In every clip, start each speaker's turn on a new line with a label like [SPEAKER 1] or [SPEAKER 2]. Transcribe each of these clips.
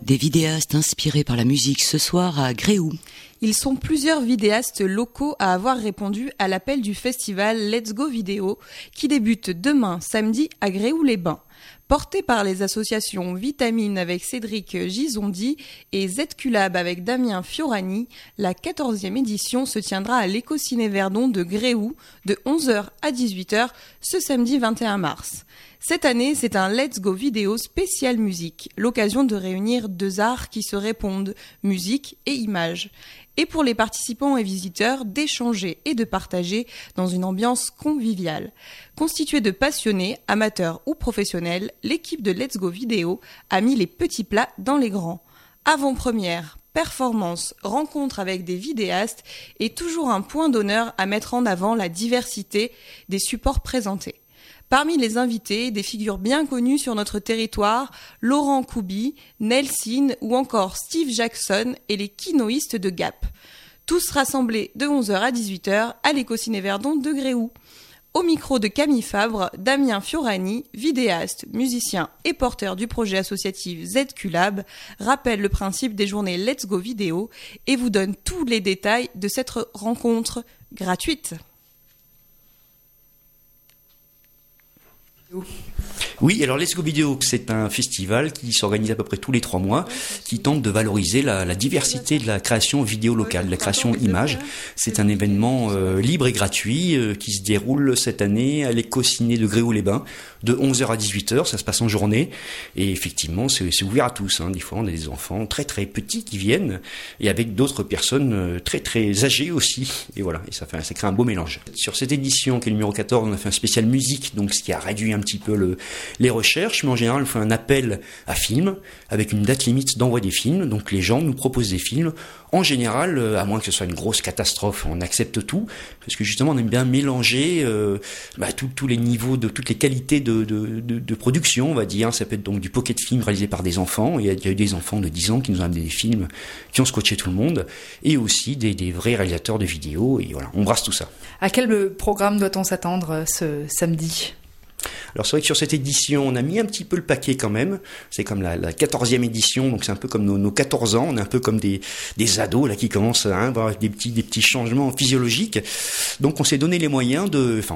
[SPEAKER 1] Des vidéastes inspirés par la musique ce soir à Gréoux.
[SPEAKER 2] Ils sont plusieurs vidéastes locaux à avoir répondu à l'appel du festival Let's Go Vidéo qui débute demain samedi à Gréoux-les-Bains. Porté par les associations Vitamine avec Cédric Gisondi et ZQLab avec Damien Fiorani, la 14e édition se tiendra à l'Éco-Ciné Verdon de Gréoux de 11h à 18h ce samedi 21 mars. Cette année, c'est un Let's Go Vidéo spécial musique, l'occasion de réunir deux arts qui se répondent, musique et images. Et pour les participants et visiteurs, d'échanger et de partager dans une ambiance conviviale. Constituée de passionnés, amateurs ou professionnels, l'équipe de Let's Go Vidéo a mis les petits plats dans les grands. Avant-première, performance, rencontre avec des vidéastes et toujours un point d'honneur à mettre en avant la diversité des supports présentés. Parmi les invités, des figures bien connues sur notre territoire, Laurent Koubi, Nelson ou encore Steve Jackson et les kinoïstes de Gap. Tous rassemblés de 11h à 18h à l'Éco-Ciné Verdon de Gréoux. Au micro de Camille Fabre, Damien Fiorani, vidéaste, musicien et porteur du projet associatif ZQLab, rappelle le principe des journées Let's Go Vidéo et vous donne tous les détails de cette rencontre gratuite.
[SPEAKER 3] Oui, alors Let's Go Vidéo, c'est un festival qui s'organise à peu près tous les 3 mois, qui tente de valoriser la diversité de la création vidéo locale, de la création image. C'est un événement libre et gratuit qui se déroule cette année à l'Éco-Ciné de Gréoux-les-Bains, de 11h à 18h, ça se passe en journée, et effectivement c'est ouvert à tous. Des fois on a des enfants très très petits qui viennent, et avec d'autres personnes très très âgées aussi, et voilà, et ça crée un beau mélange. Sur cette édition qui est le numéro 14, on a fait un spécial musique, donc ce qui a réduit un petit peu les recherches, mais en général on fait un appel à films avec une date limite d'envoi des films, donc les gens nous proposent des films. En général, à moins que ce soit une grosse catastrophe, on accepte tout, parce que justement on aime bien mélanger tous les niveaux, toutes les qualités de production, on va dire. Ça peut être donc du pocket film réalisé par des enfants, il y a eu des enfants de 10 ans qui nous ont amené des films qui ont scotché tout le monde, et aussi des vrais réalisateurs de vidéos, et voilà, on brasse tout ça.
[SPEAKER 4] À quel programme doit-on s'attendre ce samedi ?
[SPEAKER 3] Alors c'est vrai que sur cette édition, on a mis un petit peu le paquet quand même. C'est comme la 14e édition, donc c'est un peu comme nos 14 ans. On est un peu comme des ados là qui commencent à avoir des petits changements physiologiques. Donc on s'est donné les moyens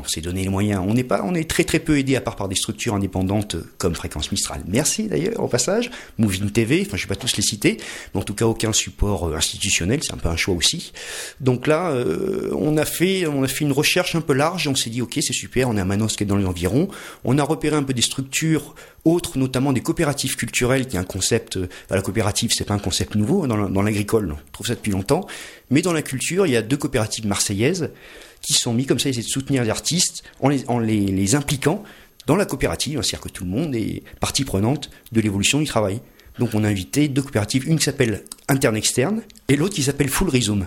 [SPEAKER 3] on est très très peu aidé à part par des structures indépendantes comme Fréquence Mistral. Merci d'ailleurs au passage. Moving TV, je vais pas tous les citer, mais en tout cas aucun support institutionnel. C'est un peu un choix aussi. Donc là, on a fait une recherche un peu large. On s'est dit ok, c'est super. On est à Manosque qui est dans les environs. On a repéré un peu des structures autres, notamment des coopératives culturelles, qui est un concept. La coopérative, c'est pas un concept nouveau dans l'agricole. On trouve ça depuis longtemps. Mais dans la culture, il y a 2 coopératives marseillaises qui sont mis comme ça, essayer de soutenir les artistes en les impliquant dans la coopérative, c'est-à-dire que tout le monde est partie prenante de l'évolution du travail. Donc on a invité 2 coopératives, une qui s'appelle Interne-Externe et l'autre qui s'appelle Full Rhizome.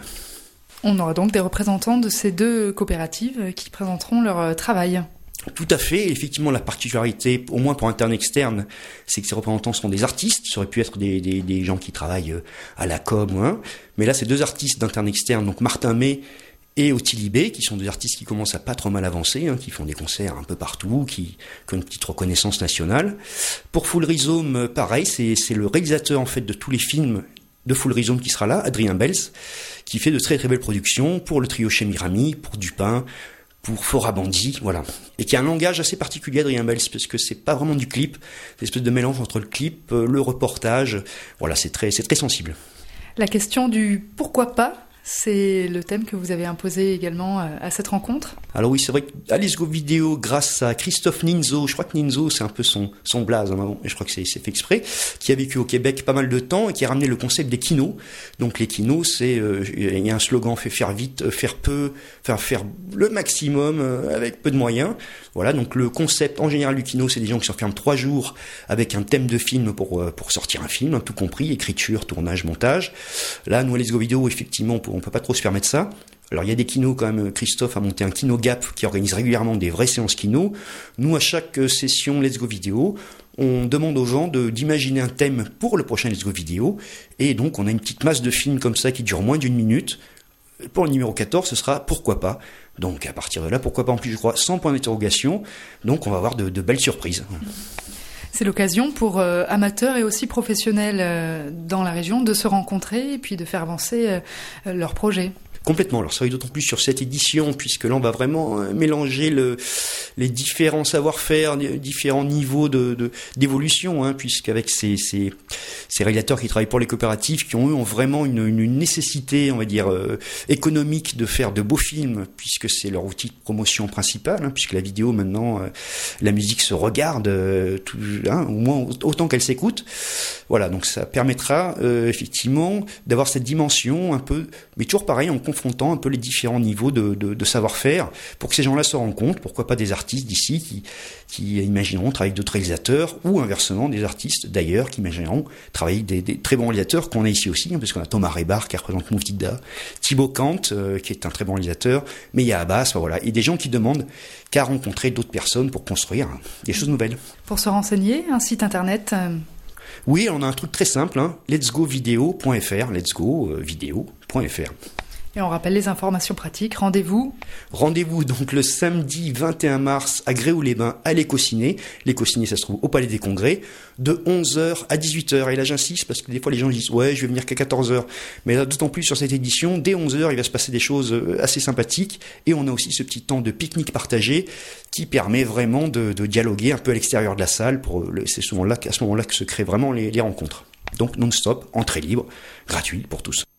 [SPEAKER 4] On aura donc des représentants de ces 2 coopératives qui présenteront leur travail.
[SPEAKER 3] Tout à fait. Effectivement, la particularité, au moins pour Interne-Externe, c'est que ces représentants sont des artistes. Ça aurait pu être des gens qui travaillent à la com, mais là, c'est 2 artistes d'Interne-Externe, donc Martin May et Ottilibé, qui sont des artistes qui commencent à pas trop mal avancer, qui font des concerts un peu partout, qui ont une petite reconnaissance nationale. Pour Full Rhizome, pareil, c'est le réalisateur en fait de tous les films de Full Rhizome qui sera là, Adrien Bels, qui fait de très très belles productions pour le trio Chemirami, pour Dupin, pour Forabandi, voilà. Et qui a un langage assez particulier, Adrien Bels, parce que c'est pas vraiment du clip, c'est une espèce de mélange entre le clip, le reportage, voilà, c'est très sensible.
[SPEAKER 4] La question du pourquoi pas, c'est le thème que vous avez imposé également à cette rencontre.
[SPEAKER 3] Alors oui, c'est vrai qu'à Let's Go Vidéo, grâce à Christophe Ninzo, je crois que Ninzo c'est un peu son blaze, et je crois que c'est fait exprès, qui a vécu au Québec pas mal de temps et qui a ramené le concept des kinos. Donc les kinos, il y a un slogan, faire vite, faire peu, faire le maximum avec peu de moyens. Voilà, donc le concept en général du kino, c'est des gens qui s'enferment 3 jours avec un thème de film pour sortir un film, tout compris, écriture, tournage, montage. Là, nous à Let's Go Vidéo, effectivement, on peut pas trop se permettre ça. Alors il y a des kinos quand même, Christophe a monté un kino Gap qui organise régulièrement des vraies séances kino. Nous, à chaque session Let's Go Vidéo, on demande aux gens d'imaginer un thème pour le prochain Let's Go Vidéo, et donc on a une petite masse de films comme ça qui dure moins d'1 minute. Pour le numéro 14, ce sera pourquoi pas. Donc à partir de là, pourquoi pas, en plus je crois, sans point d'interrogation. Donc on va avoir de belles surprises.
[SPEAKER 4] C'est l'occasion pour amateurs et aussi professionnels dans la région de se rencontrer et puis de faire avancer leurs projets.
[SPEAKER 3] Complètement. Alors ça va d'autant plus sur cette édition, puisque là on va vraiment mélanger les différents savoir-faire, différents niveaux d'évolution, hein, puisqu'avec ces réalisateurs qui travaillent pour les coopératives, qui ont vraiment une nécessité, on va dire, économique de faire de beaux films, puisque c'est leur outil de promotion principal, hein, puisque la vidéo maintenant, la musique se regarde, au moins autant qu'elle s'écoute. Voilà, donc ça permettra effectivement d'avoir cette dimension un peu, mais toujours pareil, en confrontant un peu les différents niveaux de savoir-faire pour que ces gens-là se rendent compte, pourquoi pas des artistes d'ici qui imagineront travailler avec d'autres réalisateurs, ou inversement des artistes d'ailleurs qui imagineront travailler avec des très bons réalisateurs qu'on a ici aussi, hein, parce qu'on a Thomas Rebar qui représente Mouftida, Thibaut Kant qui est un très bon réalisateur, mais il y a Abbas, voilà, et des gens qui demandent qu'à rencontrer d'autres personnes pour construire des choses nouvelles.
[SPEAKER 4] Pour se renseigner, un site internet
[SPEAKER 3] Oui, on a un truc très simple, hein, letsgovideo.fr, letsgovideo.fr.
[SPEAKER 4] Et on rappelle les informations pratiques. Rendez-vous
[SPEAKER 3] donc le samedi 21 mars à Gréoux-les-Bains à l'Écociné. L'Écociné, ça se trouve au Palais des Congrès, de 11h à 18h. Et là, j'insiste parce que des fois, les gens disent « Ouais, je vais venir qu'à 14h ». Mais là, d'autant plus sur cette édition, dès 11h, il va se passer des choses assez sympathiques. Et on a aussi ce petit temps de pique-nique partagé qui permet vraiment de dialoguer un peu à l'extérieur de la salle. C'est souvent là, à ce moment-là que se créent vraiment les rencontres. Donc non-stop, entrée libre, gratuit pour tous.